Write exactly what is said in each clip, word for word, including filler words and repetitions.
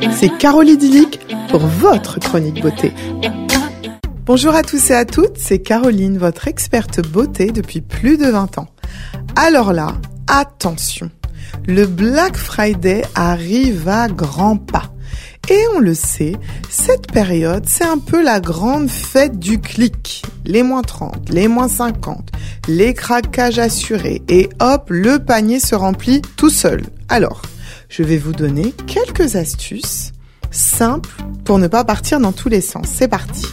c'est Carole Idyllique pour votre chronique beauté. Bonjour à tous et à toutes, c'est Caroline, votre experte beauté depuis plus de vingt ans. Alors là, attention, le Black Friday arrive à grands pas. Et on le sait, cette période, c'est un peu la grande fête du clic. Les moins trente, les moins cinquante, les craquages assurés et hop, le panier se remplit tout seul. Alors, je vais vous donner quelques astuces simples pour ne pas partir dans tous les sens. C'est parti.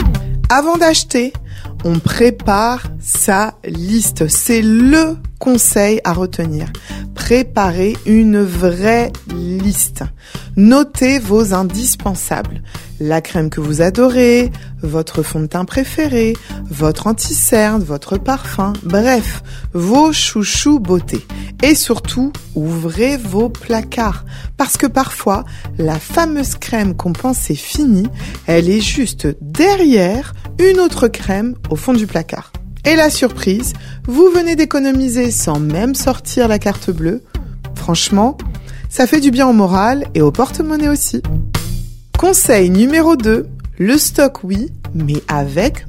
Avant d'acheter, on prépare sa liste. C'est le conseil à retenir. Préparez une vraie liste. Notez vos indispensables. La crème que vous adorez, votre fond de teint préféré, votre anti-cerne, votre parfum, bref, vos chouchous beauté. Et surtout, ouvrez vos placards. Parce que parfois, la fameuse crème qu'on pensait finie, elle est juste derrière une autre crème au fond du placard. Et la surprise, vous venez d'économiser sans même sortir la carte bleue. Franchement, ça fait du bien au moral et au porte-monnaie aussi. Conseil numéro deux, le stock oui, mais avec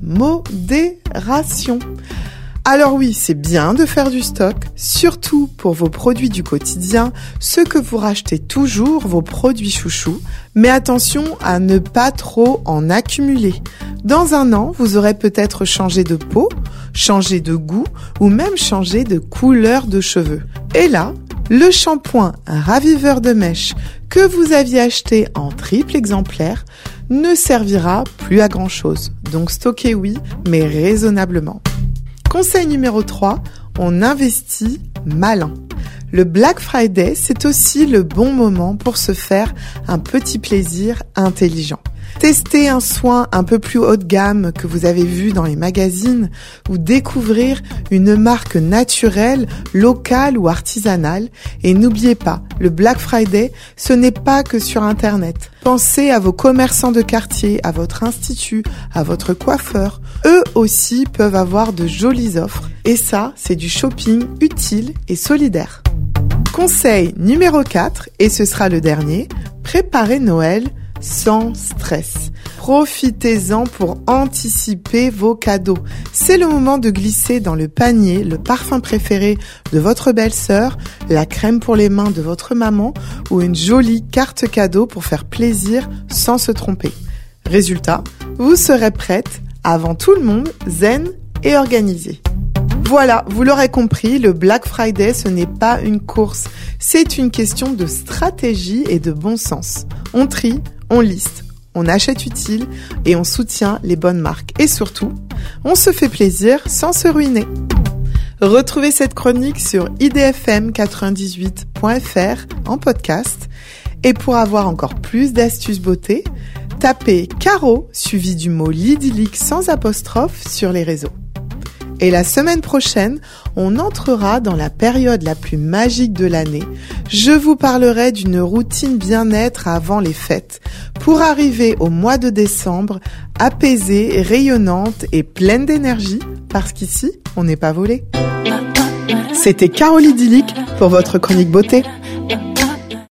modération. Alors oui, c'est bien de faire du stock, surtout pour vos produits du quotidien, ceux que vous rachetez toujours, vos produits chouchous, mais attention à ne pas trop en accumuler. Dans un an, vous aurez peut-être changé de peau, changé de goût ou même changé de couleur de cheveux. Et là, le shampoing raviveur de mèches que vous aviez acheté en triple exemplaire ne servira plus à grand chose. Donc stockez oui, mais raisonnablement. Conseil numéro trois, on investit malin. Le Black Friday, c'est aussi le bon moment pour se faire un petit plaisir intelligent. Tester un soin un peu plus haut de gamme que vous avez vu dans les magazines ou découvrir une marque naturelle, locale ou artisanale. Et n'oubliez pas, le Black Friday, ce n'est pas que sur Internet. Pensez à vos commerçants de quartier, à votre institut, à votre coiffeur. Eux aussi peuvent avoir de jolies offres. Et ça, c'est du shopping utile et solidaire. Conseil numéro quatre, et ce sera le dernier, préparez Noël sans stress. Profitez-en pour anticiper vos cadeaux. C'est le moment de glisser dans le panier le parfum préféré de votre belle-sœur, la crème pour les mains de votre maman ou une jolie carte cadeau pour faire plaisir sans se tromper. Résultat, vous serez prête avant tout le monde, zen et organisée. Voilà, vous l'aurez compris, le Black Friday, ce n'est pas une course. C'est une question de stratégie et de bon sens. On trie, on liste, on achète utile et on soutient les bonnes marques. Et surtout, on se fait plaisir sans se ruiner. Retrouvez cette chronique sur i d f m quatre-vingt-dix-huit point f r en podcast. Et pour avoir encore plus d'astuces beauté, tapez Caro suivi du mot l'idyllique sans apostrophe sur les réseaux. Et la semaine prochaine, on entrera dans la période la plus magique de l'année. Je vous parlerai d'une routine bien-être avant les fêtes, pour arriver au mois de décembre apaisée, rayonnante et pleine d'énergie, parce qu'ici, on n'est pas volé. C'était Carole Idyllique pour votre chronique beauté.